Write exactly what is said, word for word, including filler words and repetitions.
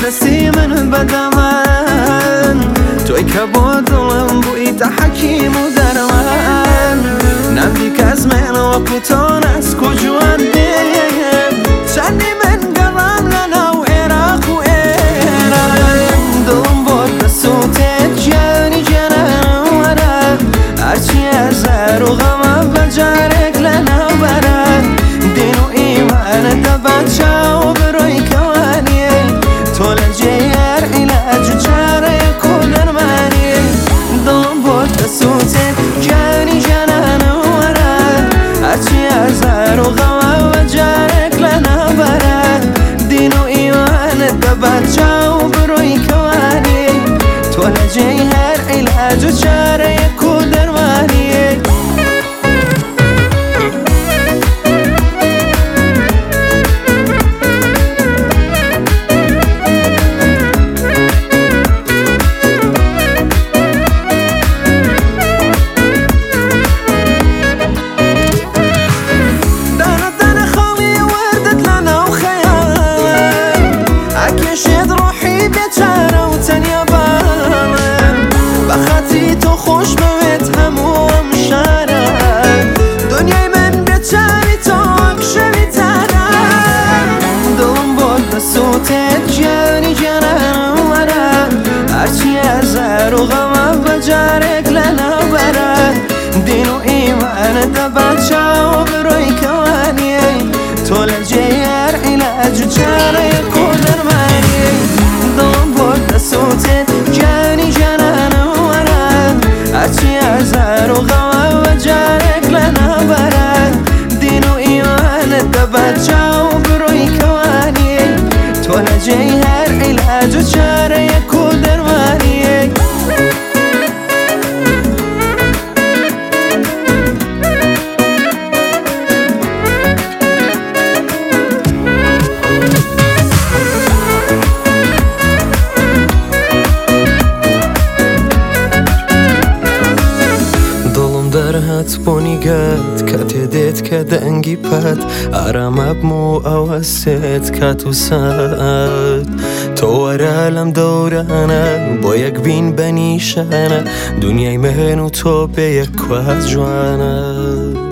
دستی من بدمن توی که با دلم بوی تا حکیم و درمن نبی که از من و کتان از کجوان دیم چندی من گرم لنا و عراق و ایران دلم بود بسوتت جانی جنم ورم هرچی از هر و غمم بجارک لنا برم دین و ایمان دبچه و بروی کوانی تو لجیر علاج و چاره کلن منی دلم بود بسوتت جانی جنم ورم هرچی از هر و غمم بجارک لنا برم دین و ایمان دبچه و بروی کوانی تو لجیر علاج و چاره کلن منی شد روحی بیچاره و تنیا بالم بخاطی تو خوش بوید هموم شارم دنیای من بیچاری تو اکشوی تنم دلم بود بسوتت جانی جنم ورم هرچی از هر و غمم بجارک لنا برم دین و ایمان دبچه و بروی کوانی تو لجیر علاج و چاره کلن منی دلم بود بسوتت جانی جنم ورم هرچی از هر و غمم بجارک لنا برم دین و ایمان دبچه و بروی کوانی تو لجیر علاج و چاره کلن منی درهات بونیگات كاتدت كدنجي بات أرام بمو أوسيت كاتوسات توارا لم دورانا بويك بين بنيشانا دنياي مهن وتوبيك واز جوانا